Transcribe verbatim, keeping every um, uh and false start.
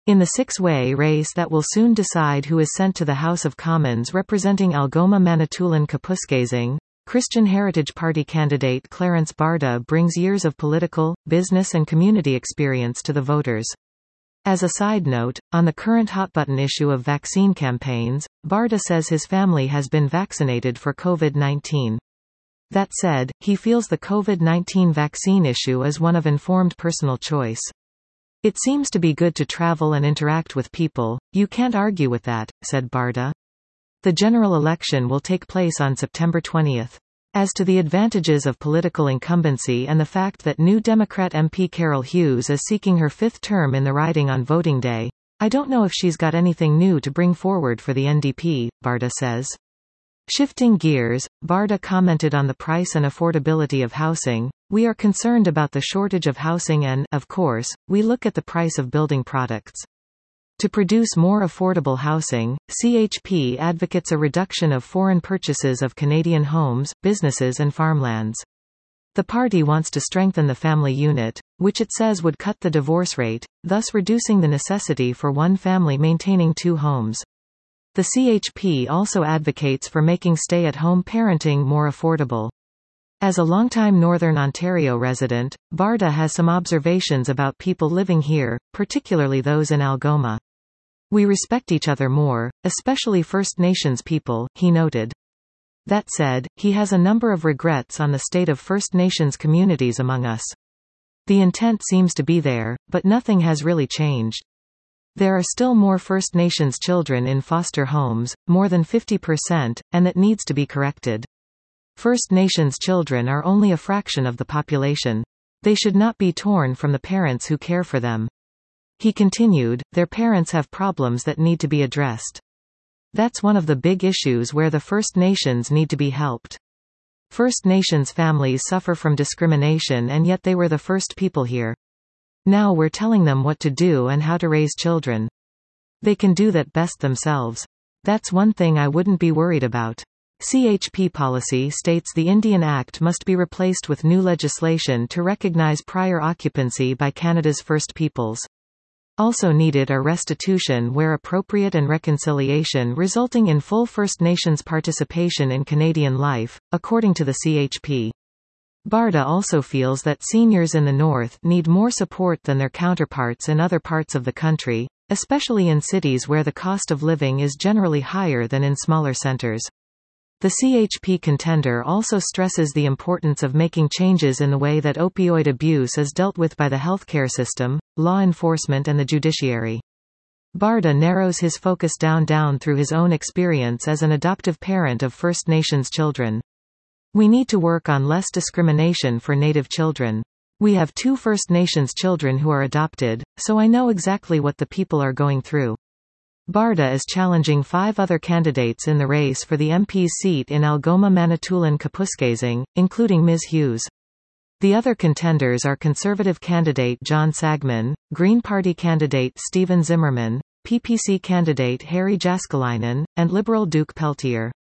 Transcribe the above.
In the six-way race that will soon decide who is sent to the House of Commons representing Algoma Manitoulin Kapuskasing, Christian Heritage Party candidate Clarence Barda brings years of political, business and community experience to the voters. As a side note, on the current hot-button issue of vaccine campaigns, Barda says his family has been vaccinated for COVID nineteen. That said, he feels the COVID nineteen vaccine issue is one of informed personal choice. It seems to be good to travel and interact with people, you can't argue with that, said Barda. The general election will take place on September twentieth. As to the advantages of political incumbency and the fact that New Democrat M P Carol Hughes is seeking her fifth term in the riding on voting day, I don't know if she's got anything new to bring forward for the N D P, Barda says. Shifting gears, Barda commented on the price and affordability of housing. We are concerned about the shortage of housing and, of course, we look at the price of building products. To produce more affordable housing, C H P advocates a reduction of foreign purchases of Canadian homes, businesses and farmlands. The party wants to strengthen the family unit, which it says would cut the divorce rate, thus reducing the necessity for one family maintaining two homes. The C H P also advocates for making stay-at-home parenting more affordable. As a longtime Northern Ontario resident, Barda has some observations about people living here, particularly those in Algoma. We respect each other more, especially First Nations people, he noted. That said, he has a number of regrets on the state of First Nations communities among us. The intent seems to be there, but nothing has really changed. There are still more First Nations children in foster homes, more than fifty percent, and that needs to be corrected. First Nations children are only a fraction of the population. They should not be torn from the parents who care for them. He continued, their parents have problems that need to be addressed. That's one of the big issues where the First Nations need to be helped. First Nations families suffer from discrimination and yet they were the first people here. Now we're telling them what to do and how to raise children. They can do that best themselves. That's one thing I wouldn't be worried about. C H P policy states the Indian Act must be replaced with new legislation to recognize prior occupancy by Canada's First Peoples. Also needed are restitution where appropriate and reconciliation resulting in full First Nations participation in Canadian life, according to the C H P. Barda also feels that seniors in the North need more support than their counterparts in other parts of the country, especially in cities where the cost of living is generally higher than in smaller centres. The C H P contender also stresses the importance of making changes in the way that opioid abuse is dealt with by the healthcare system, law enforcement and the judiciary. Barda narrows his focus down down through his own experience as an adoptive parent of First Nations children. We need to work on less discrimination for Native children. We have two First Nations children who are adopted, so I know exactly what the people are going through. Barda is challenging five other candidates in the race for the M P's seat in Algoma Manitoulin Kapuskasing, including Miz Hughes. The other contenders are Conservative candidate John Sagman, Green Party candidate Stephen Zimmerman, P P C candidate Harry Jaskalainen, and Liberal Duke Peltier.